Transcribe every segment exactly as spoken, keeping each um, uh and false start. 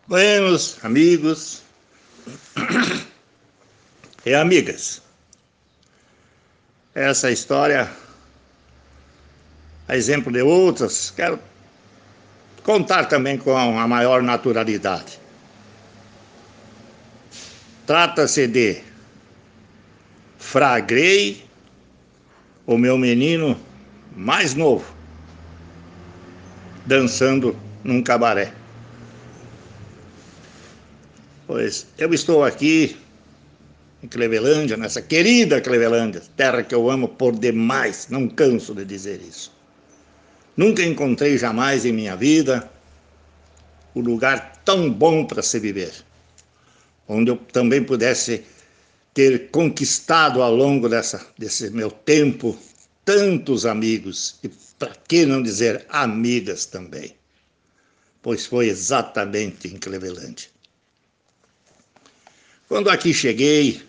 Buenos amigos e amigas, essa história, a exemplo de outras, quero contar também com a maior naturalidade. Trata-se de Fragrei, o meu menino mais novo, dançando num cabaré. Pois eu estou aqui em Clevelândia, nessa querida Clevelândia, terra que eu amo por demais, não canso de dizer isso. Nunca encontrei jamais em minha vida um lugar tão bom para se viver, onde eu também pudesse ter conquistado ao longo dessa, desse meu tempo tantos amigos, e para que não dizer amigas também, pois foi exatamente em Clevelândia. Quando aqui cheguei,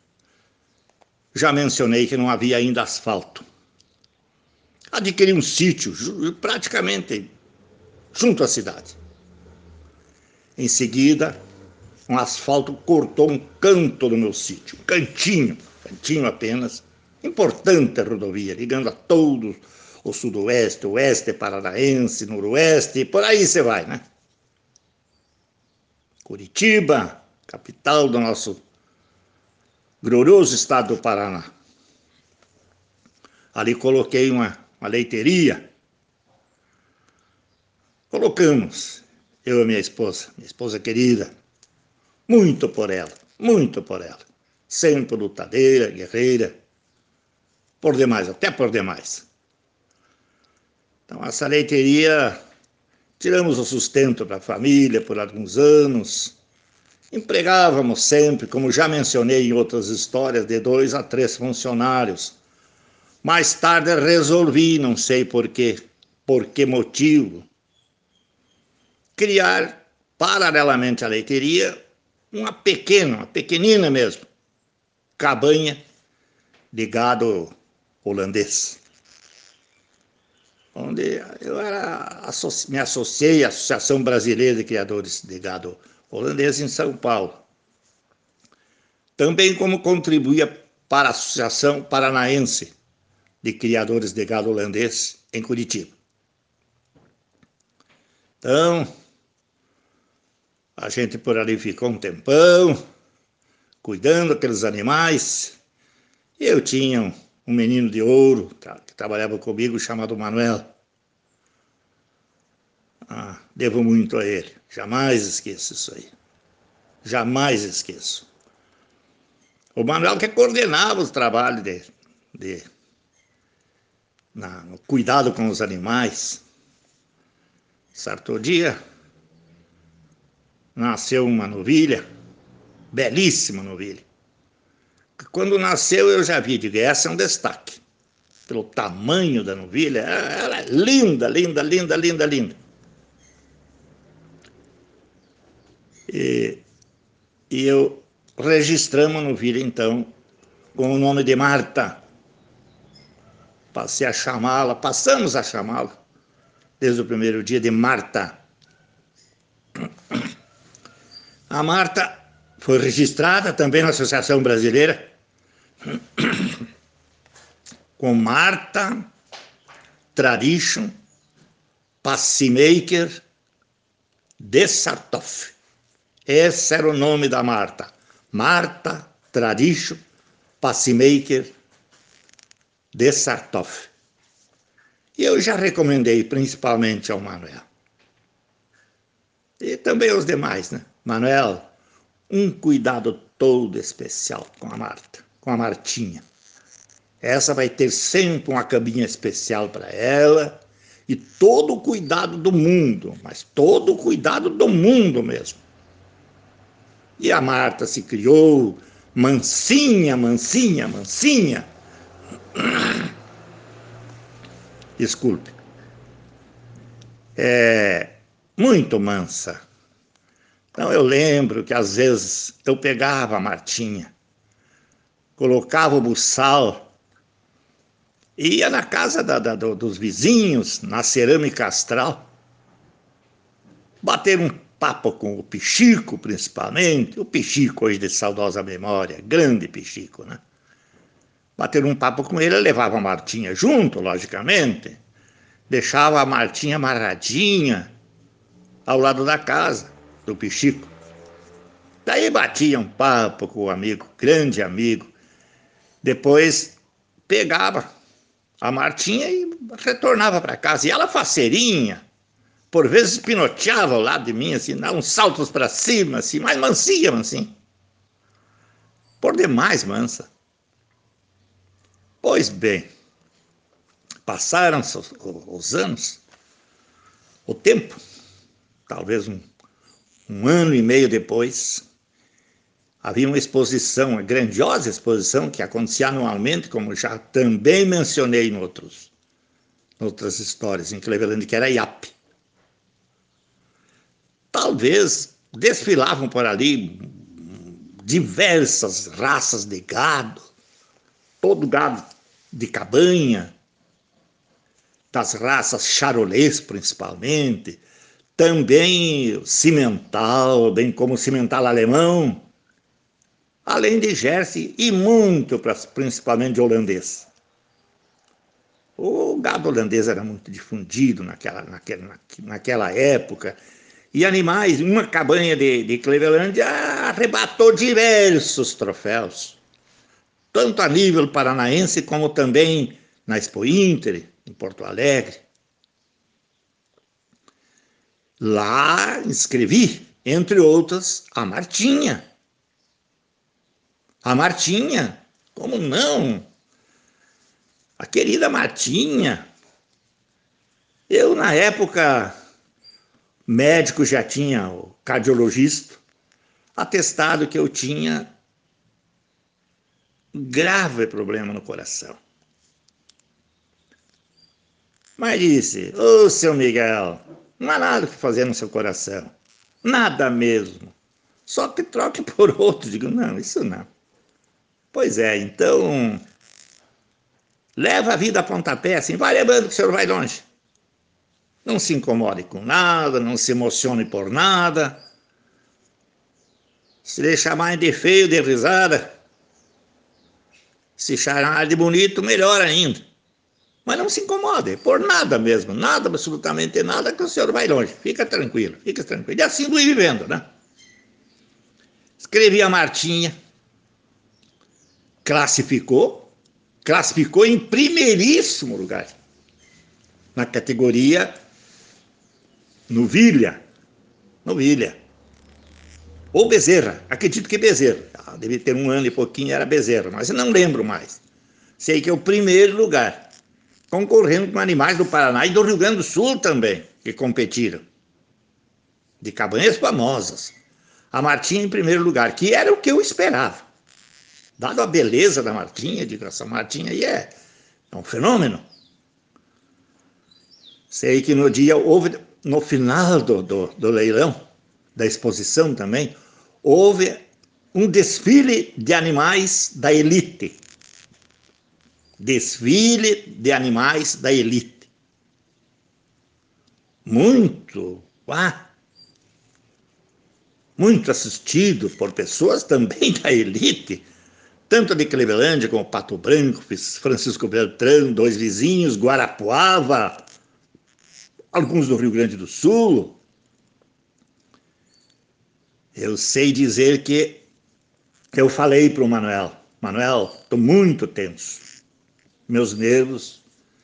já mencionei que não havia ainda asfalto. Adquiri um sítio praticamente junto à cidade. Em seguida, um asfalto cortou um canto do meu sítio, um cantinho, cantinho apenas, importante a rodovia, ligando a todo o sudoeste, oeste paranaense, noroeste, e por aí você vai, né? Curitiba, capital do nosso glorioso estado do Paraná. Ali coloquei uma, uma leiteria. Colocamos, eu e minha esposa, minha esposa querida, muito por ela, muito por ela. Sempre lutadeira, guerreira, por demais, até por demais. Então, essa leiteria, tiramos o sustento para a família por alguns anos. Empregávamos sempre, como já mencionei em outras histórias, de dois a três funcionários. Mais tarde resolvi, não sei por quê, por que motivo, criar, paralelamente à leiteria, uma pequena, uma pequenina mesmo, cabanha de gado holandês, onde eu era, me associei à Associação Brasileira de Criadores de Gado Holandês em São Paulo. Também como contribuía para a Associação Paranaense de Criadores de Gado Holandês em Curitiba. Então, a gente por ali ficou um tempão, cuidando daqueles animais. E eu tinha um, um menino de ouro que trabalhava comigo, chamado Manuel. Ah, devo muito a ele. Jamais esqueço isso aí. Jamais esqueço. O Manuel que coordenava os trabalhos de, de na, no cuidado com os animais. Certo dia, nasceu uma novilha, belíssima novilha. Quando nasceu eu já vi, digo, essa é um destaque. Pelo tamanho da novilha, ela é linda, linda, linda, linda, linda. E, e eu registramos a novilha, então, com o nome de Marta. Passei a chamá-la, passamos a chamá-la, desde o primeiro dia, de Marta. A Marta foi registrada também na Associação Brasileira com Marta Tradition Passmaker de Sartoff. Esse era o nome da Marta. Marta Tradition Passmaker de Sartoff. E eu já recomendei principalmente ao Manuel. E também aos demais, né? Manuel, um cuidado todo especial com a Marta, com a Martinha. Essa vai ter sempre uma cabinha especial para ela e todo o cuidado do mundo, mas todo o cuidado do mundo mesmo. E a Marta se criou mansinha, mansinha, mansinha. Desculpe. É muito mansa. Então eu lembro que às vezes eu pegava a Martinha, colocava o buçal, ia na casa da, da, dos vizinhos, na cerâmica astral, bater um papo com o Pichico, principalmente, o Pichico hoje de saudosa memória, grande Pichico, né? Bater um papo com ele, eu levava a Martinha junto, logicamente, deixava a Martinha amarradinha ao lado da casa do Pichico. Daí batia um papo com o amigo, grande amigo. Depois pegava a Martinha e retornava para casa. E ela faceirinha, por vezes pinoteava ao lado de mim, assim, dava uns saltos para cima, assim, mas mansinha, assim. Por demais mansa. Pois bem, passaram-se os, os anos, o tempo, talvez um, um ano e meio depois, havia uma exposição, uma grandiosa exposição que acontecia anualmente, como já também mencionei em outros, outras histórias, em Cleveland, que era a I A P. Talvez desfilavam por ali diversas raças de gado, todo gado de cabanha, das raças charolês principalmente, também cimental, bem como cimental alemão, além de Jersey e muito, principalmente de holandês. O gado holandês era muito difundido naquela, naquela, naquela época, e animais, uma cabanha de, de Cleveland arrebatou diversos troféus, tanto a nível paranaense como também na Expo Inter, em Porto Alegre. Lá inscrevi, entre outras, a Martinha. A Martinha, como não? A querida Martinha. Eu, na época, médico já tinha, o cardiologista, atestado que eu tinha grave problema no coração. Mas disse, ô oh, seu Miguel, não há nada que fazer no seu coração. Nada mesmo. Só que troque por outro. Digo, não, isso não. Pois é, então, leva a vida a pontapé, assim, vai lembrando que o senhor vai longe. Não se incomode com nada, não se emocione por nada. Se deixar mais de feio, de risada. Se chamar de bonito, melhor ainda. Mas não se incomode, por nada mesmo, nada, absolutamente nada, que o senhor vai longe. Fica tranquilo, fica tranquilo. E assim fui vivendo, né? Escrevi a Martinha, classificou, classificou em primeiríssimo lugar, na categoria novilha, novilha, ou bezerra, acredito que bezerra. Ah, devia ter um ano e pouquinho, era bezerra, mas eu não lembro mais. Sei que é o primeiro lugar, concorrendo com animais do Paraná e do Rio Grande do Sul também, que competiram, de cabanhas famosas. A Martinha em primeiro lugar, que era o que eu esperava. Dado a beleza da Martinha, digo, essa Martinha aí é, é um fenômeno. Sei que no dia houve, no final do, do, do leilão, da exposição também, houve um desfile de animais da elite. Desfile de animais da elite. Muito, ah, muito assistido por pessoas também da elite, tanto de Cleveland como Pato Branco, Francisco Beltrão, dois vizinhos, Guarapuava, alguns do Rio Grande do Sul. Eu sei dizer que eu falei para o Manuel, Manuel, estou muito tenso, meus nervos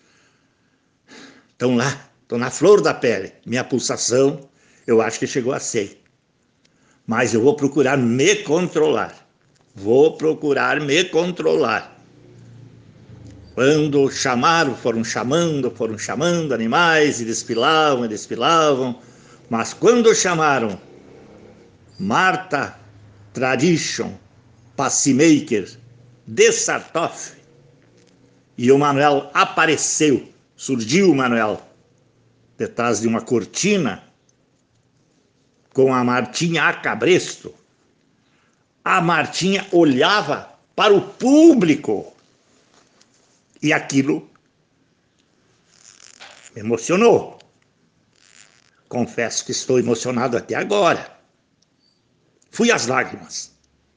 estão lá, estão na flor da pele, minha pulsação eu acho que chegou a cem, mas eu vou procurar me controlar, vou procurar me controlar. Quando chamaram, foram chamando, foram chamando animais e desfilavam e desfilavam, mas quando chamaram Marta Tradition Pacimaker de Sartoff e o Manuel apareceu, surgiu o Manuel detrás de uma cortina com a Martinha a cabresto, a Martinha olhava para o público e aquilo me emocionou. Confesso que estou emocionado até agora. Fui às lágrimas.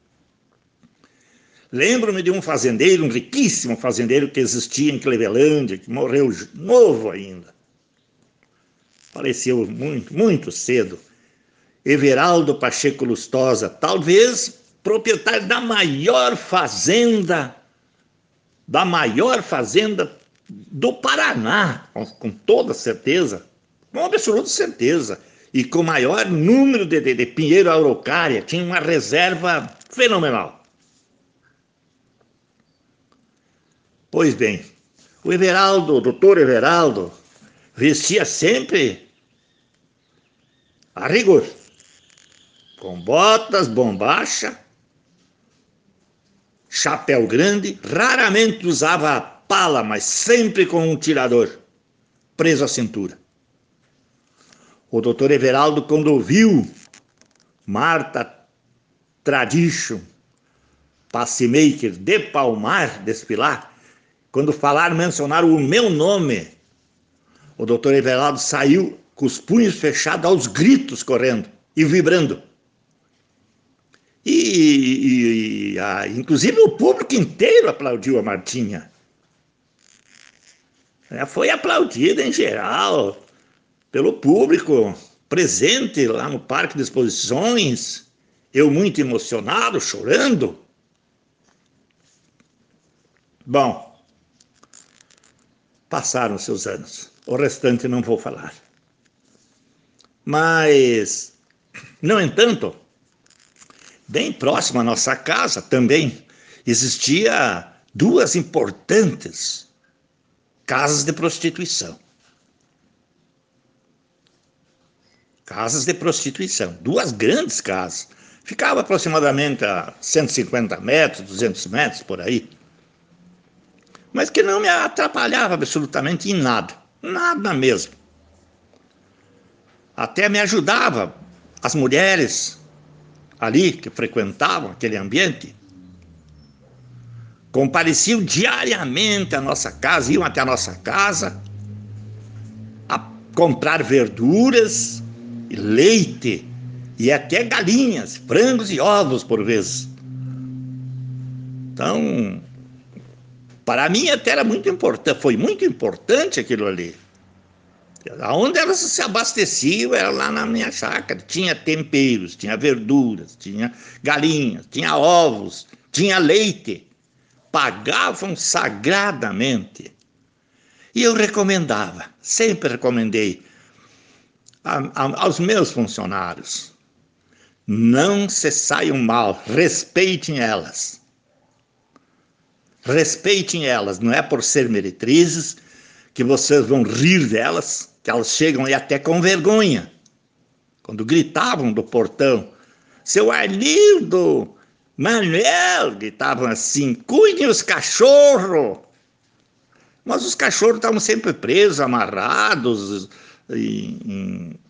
Lembro-me de um fazendeiro, um riquíssimo fazendeiro que existia em Clevelândia, que morreu novo ainda. Faleceu muito, muito cedo. Everaldo Pacheco Lustosa, talvez proprietário da maior fazenda, da maior fazenda do Paraná, com, com toda certeza, com absoluta certeza, e com o maior número de, de, de pinheiro araucária, tinha uma reserva fenomenal. Pois bem, o Everaldo, o doutor Everaldo, vestia sempre a rigor, com botas, bombacha, chapéu grande, raramente usava a pala, mas sempre com um tirador preso à cintura. O doutor Everaldo, quando ouviu Marta Tradition, passemaker de Palmar, desfilar, quando falaram, mencionaram o meu nome, o doutor Everaldo saiu com os punhos fechados, aos gritos, correndo e vibrando. E, e, e a, inclusive o público inteiro aplaudiu a Martinha. É, foi aplaudida em geral pelo público presente lá no Parque de Exposições. Eu muito emocionado, chorando. Bom, passaram seus anos. O restante não vou falar. Mas, no entanto, bem próximo à nossa casa também existia duas importantes casas de prostituição. Casas de prostituição, duas grandes casas. Ficava aproximadamente a cento e cinquenta metros, duzentos metros, por aí. Mas que não me atrapalhava absolutamente em nada. Nada mesmo. Até me ajudava as mulheres ali que frequentavam aquele ambiente. Compareciam diariamente à nossa casa, iam até a nossa casa a comprar verduras, leite e até galinhas, frangos e ovos por vezes. Então, para mim até era muito importante, foi muito importante aquilo ali. Onde elas se abasteciam era lá na minha chácara. Tinha temperos, tinha verduras, tinha galinhas, tinha ovos, tinha leite. Pagavam sagradamente. E eu recomendava, sempre recomendei a, a, aos meus funcionários: não se saiam mal, respeitem elas. Respeitem elas, não é por ser meretrizes que vocês vão rir delas, que elas chegam aí até com vergonha. Quando gritavam do portão: seu Arlindo, Manuel, gritavam assim: cuidem os cachorros. Mas os cachorros estavam sempre presos, amarrados em, em,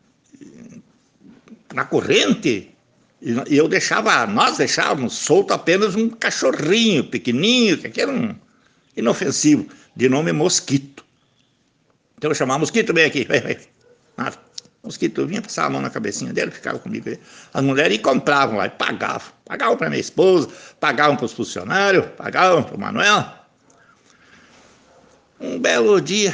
na corrente. E eu deixava, nós deixávamos solto apenas um cachorrinho pequenininho, que era um inofensivo, de nome Mosquito. Então eu chamava: Mosquito, vem aqui, vem, vem. Ah, Mosquito vinha, passava a mão na cabecinha dele, ficava comigo. As mulheres compravam lá e pagavam. Pagavam para minha esposa, pagavam para os funcionários, pagavam para o Manuel. Um belo dia,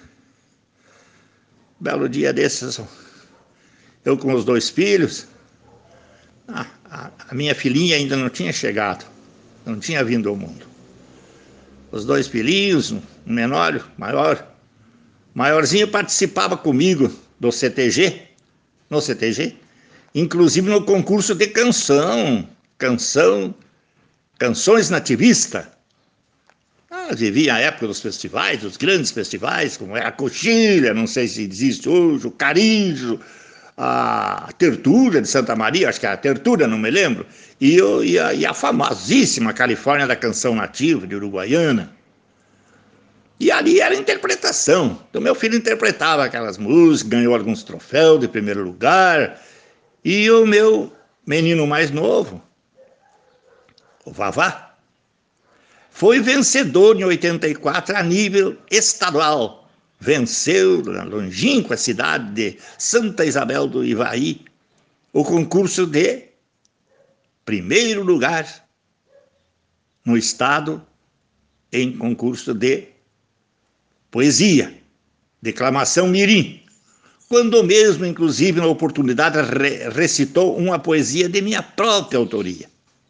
um belo dia desses, eu com os dois filhos, a, a, a minha filhinha ainda não tinha chegado, não tinha vindo ao mundo. Os dois filhinhos, um menor, maior, maiorzinho participava comigo do C T G, no C T G, inclusive no concurso de canção, canção, canções nativistas. Ah, vivia a época dos festivais, dos grandes festivais, como é a Coxilha, não sei se existe hoje, o Carijo, a Tertúlia de Santa Maria, acho que é a Tertúlia, não me lembro, e, e, a, e a famosíssima Califórnia da Canção Nativa, de Uruguaiana. E ali era interpretação. Então meu filho interpretava aquelas músicas, ganhou alguns troféus de primeiro lugar, e o meu menino mais novo, o Vavá, foi vencedor em oitenta e quatro a nível estadual. venceu, na longínqua cidade de Santa Isabel do Ivaí, o concurso de primeiro lugar no estado em concurso de poesia, declamação mirim, quando mesmo, inclusive, na oportunidade, re recitou uma poesia de minha própria autoria.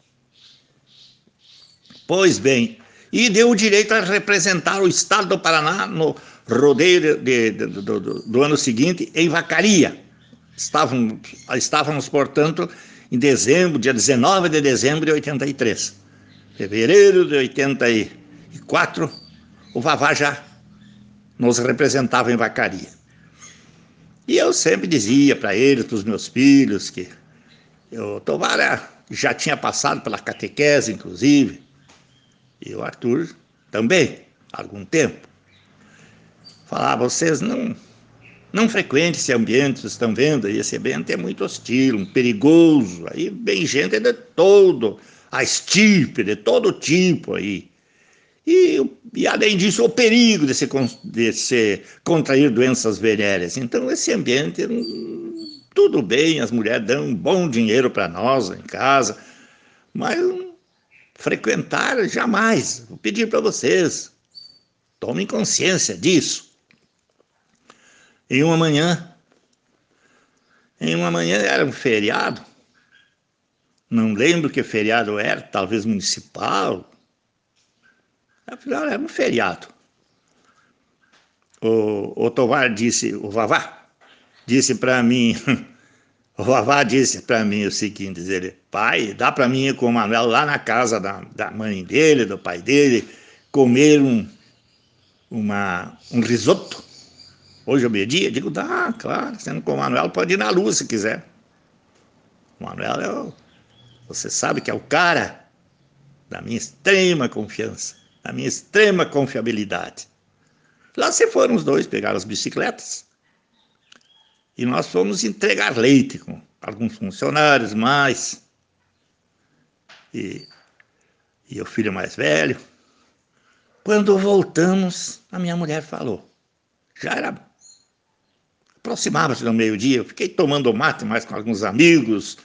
Pois bem, e deu o direito a representar o estado do Paraná no rodeio de, de, de, do, do ano seguinte, em Vacaria. Estávamos, estávamos, portanto, em dezembro, dia dezenove de dezembro de oitenta e três. Fevereiro de oitenta e quatro, o Vavá já nos representava em Vacaria. E eu sempre dizia para eles, para os meus filhos, que o Tovar já tinha passado pela catequese, inclusive, e o Arthur também, há algum tempo. Falava, vocês não, não frequentem esse ambiente, vocês estão vendo aí, esse ambiente é muito hostil, perigoso, aí vem gente de todo, a estirpe, de todo tipo aí. E, e além disso, o perigo de se, de se contrair doenças venéreas. Então, esse ambiente, tudo bem, as mulheres dão um bom dinheiro para nós em casa, mas frequentar jamais. Vou pedir para vocês, tomem consciência disso. Em uma manhã, em uma manhã era um feriado, não lembro que feriado era, talvez municipal, afinal era um feriado. O, o Tovar disse, o Vavá disse para mim, o Vavá disse para mim o seguinte, ele, pai, dá para mim ir com o Manuel lá na casa da, da mãe dele, do pai dele, comer um, uma, um risoto. Hoje é meio-dia? Digo, dá, claro, sendo com o Manuel pode ir na luz se quiser. O Manuel é o, você sabe que é o cara da minha extrema confiança, da minha extrema confiabilidade. Lá se foram os dois, pegaram as bicicletas e nós fomos entregar leite com alguns funcionários mais e, e o filho mais velho. Quando voltamos, a minha mulher falou, já era, aproximava-se do meio-dia, eu fiquei tomando mate mais com alguns amigos,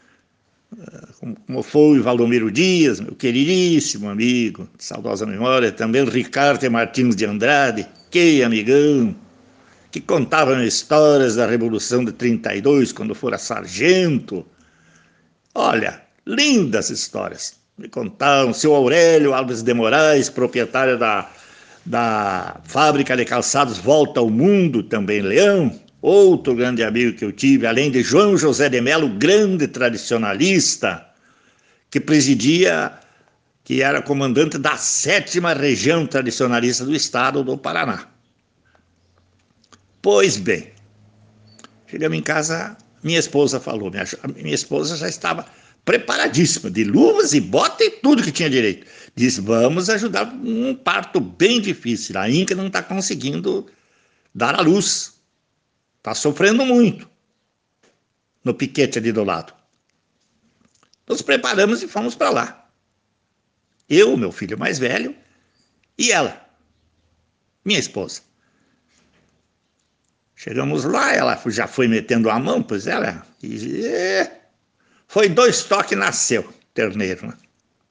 como foi o Valdomiro Dias, meu queridíssimo amigo, de saudosa memória, também o Ricardo Martins de Andrade, que amigão, que contavam histórias da Revolução de trinta e dois, quando fora sargento. Olha, lindas histórias. Me contaram o seu Aurélio Alves de Moraes, proprietário da, da fábrica de calçados Volta ao Mundo, também Leão, outro grande amigo que eu tive, além de João José de Melo, grande tradicionalista, que presidia, que era comandante da sétima região tradicionalista do estado do Paraná. Pois bem, chegamos em casa, minha esposa falou, minha, minha esposa já estava preparadíssima, de luvas e bota e tudo que tinha direito. Disse, vamos ajudar num parto bem difícil, a Inca não está conseguindo dar à luz, está sofrendo muito no piquete ali do lado. Nos preparamos e fomos para lá. Eu, meu filho mais velho, e ela, minha esposa. Chegamos lá, ela já foi metendo a mão, pois ela... E, foi dois toques e nasceu, terneiro. Né?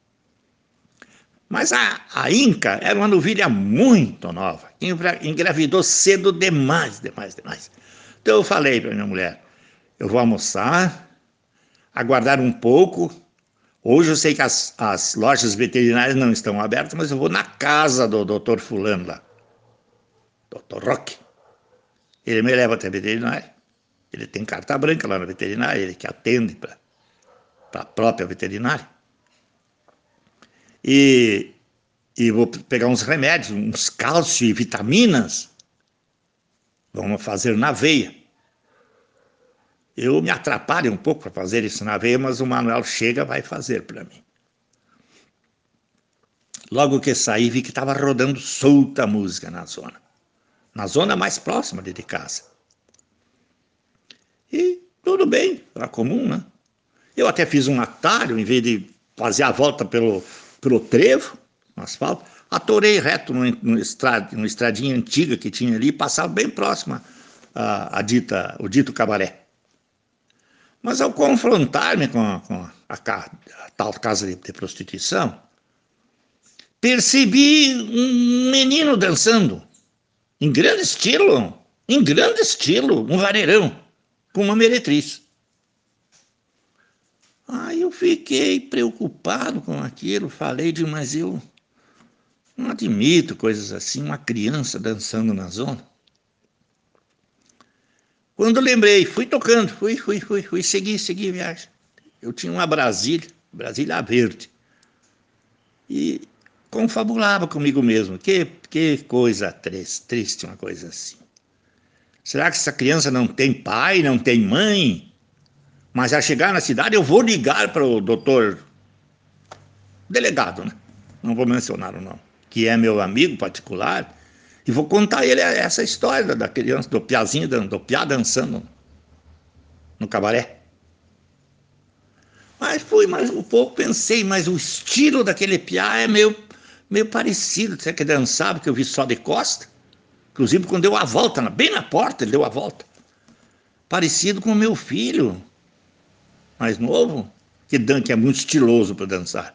Mas a, a Inca era uma novilha muito nova, engravidou cedo demais, demais, demais. Então eu falei para minha mulher, eu vou almoçar, aguardar um pouco. Hoje eu sei que as, as lojas veterinárias não estão abertas, mas eu vou na casa do doutor fulano lá, doutor Roque. Ele me leva até a veterinária. Ele tem carta branca lá na veterinária, ele que atende para a própria veterinária. E, e vou pegar uns remédios, uns cálcio e vitaminas. Vamos fazer na veia. Eu me atrapalho um pouco para fazer isso na veia, mas o Manuel chega e vai fazer para mim. Logo que saí, vi que estava rodando solta a música na zona. Na zona mais próxima de casa. E tudo bem, era comum, né? Eu até fiz um atalho, em vez de fazer a volta pelo, pelo trevo, no asfalto, Atorei reto no, no estrad, numa estradinha antiga que tinha ali, passava bem próxima a, a dita, o dito cabaré. Mas ao confrontar-me com, a, com a, a, a tal casa de, de prostituição, percebi um menino dançando, em grande estilo, em grande estilo, um vareirão, com uma meretriz. Aí eu fiquei preocupado com aquilo, falei de, mas eu não admito coisas assim, uma criança dançando na zona. Quando lembrei, fui tocando, fui, fui, fui, fui, segui, segui a viagem. Eu tinha uma Brasília, Brasília verde, e confabulava comigo mesmo, que, que coisa triste, triste uma coisa assim. Será que essa criança não tem pai, não tem mãe? Mas ao chegar na cidade eu vou ligar para o doutor delegado, né? Não vou mencionar o nome, que é meu amigo particular, e vou contar a ele essa história da criança, do piazinho, do piá dançando no cabaré. Mas fui mais um pouco, pensei, mas o estilo daquele piá é meio, meio parecido. Será que ele dançava, que eu vi só de costa? Inclusive quando deu a volta, bem na porta ele deu a volta. Parecido com o meu filho, mais novo, que, dan que é muito estiloso para dançar.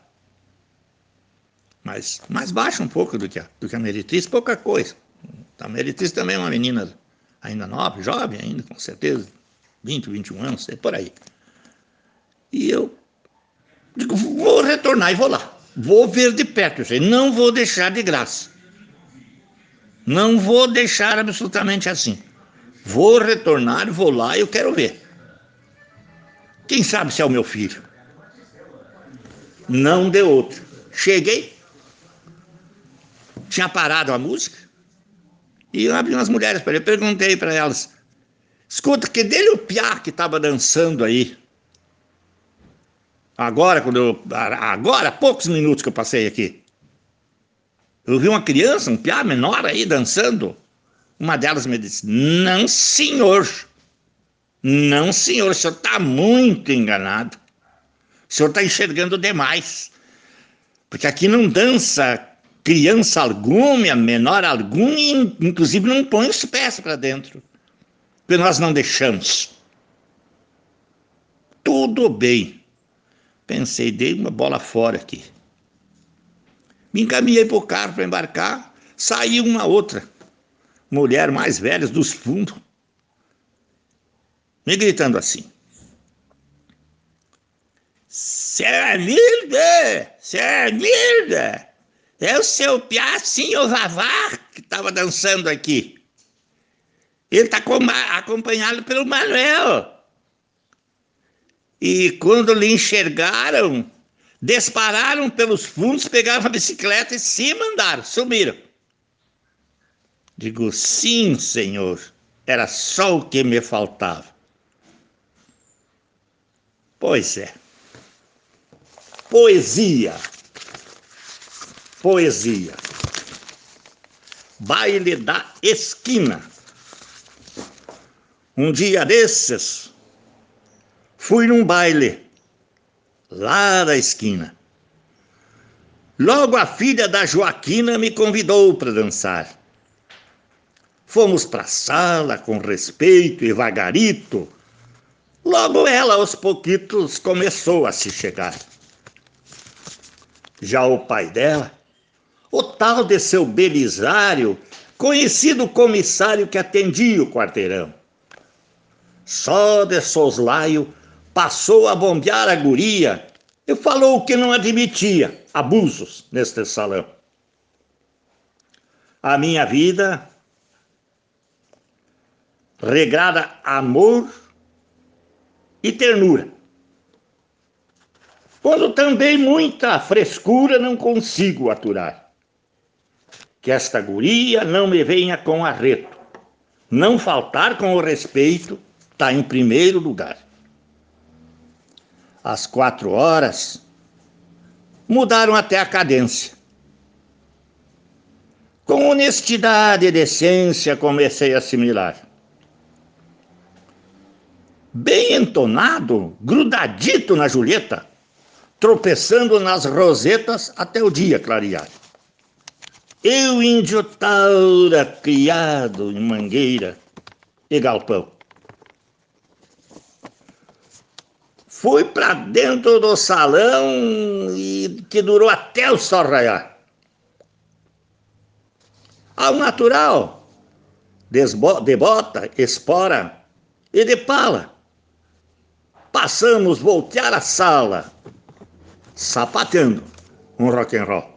Mas mais baixo um pouco do que a, do que a meretriz, pouca coisa. A meretriz também é uma menina ainda nova, jovem ainda, com certeza, vinte, vinte e um anos, sei por aí. E eu digo, vou retornar e vou lá. Vou ver de perto, eu sei, não vou deixar de graça. Não vou deixar absolutamente assim. Vou retornar, vou lá e eu quero ver. Quem sabe se é o meu filho? Não deu outro. Cheguei, tinha parado a música, e eu abri umas mulheres para ele, perguntei para elas, escuta, que dele o piá que estava dançando aí? Agora, quando eu, agora, há poucos minutos que eu passei aqui, eu vi uma criança, um piá menor aí dançando. Uma delas me disse, não senhor, não senhor, o senhor está muito enganado. O senhor está enxergando demais. Porque aqui não dança criança alguma, menor alguma, e inclusive não põe os pés para dentro. Porque nós não deixamos. Tudo bem. Pensei, dei uma bola fora aqui. Me encaminhei para o carro para embarcar, saiu uma outra mulher mais velha dos fundos, me gritando assim, Sermilda, Sermilda, é o seu piacinho Vavá que estava dançando aqui. Ele está acompanhado pelo Manuel. E quando lhe enxergaram, dispararam pelos fundos, pegaram a bicicleta e se mandaram, sumiram. Digo, sim, senhor, era só o que me faltava. Pois é. Poesia. Poesia. Baile da esquina. Um dia desses, fui num baile lá da esquina. Logo a filha da Joaquina me convidou para dançar. Fomos para a sala com respeito e vagarito. Logo ela, aos pouquitos, começou a se chegar. Já o pai dela, o tal de seu Belisário, conhecido comissário que atendia o quarteirão, só de soslaio passou a bombear a guria e falou que não admitia abusos neste salão. A minha vida, regrada amor e ternura, quando também muita frescura não consigo aturar. Que esta guria não me venha com arreto, não faltar com o respeito está em primeiro lugar. Às quatro horas, mudaram até a cadência. Com honestidade e decência comecei a assimilar. Bem entonado, grudadito na Julieta, tropeçando nas rosetas até o dia clarear. Eu, índio taura, criado em mangueira e galpão, fui pra dentro do salão e que durou até o sol raiar. Ao natural, de bota, espora e de pala, passamos voltear a sala, sapateando um rock and roll.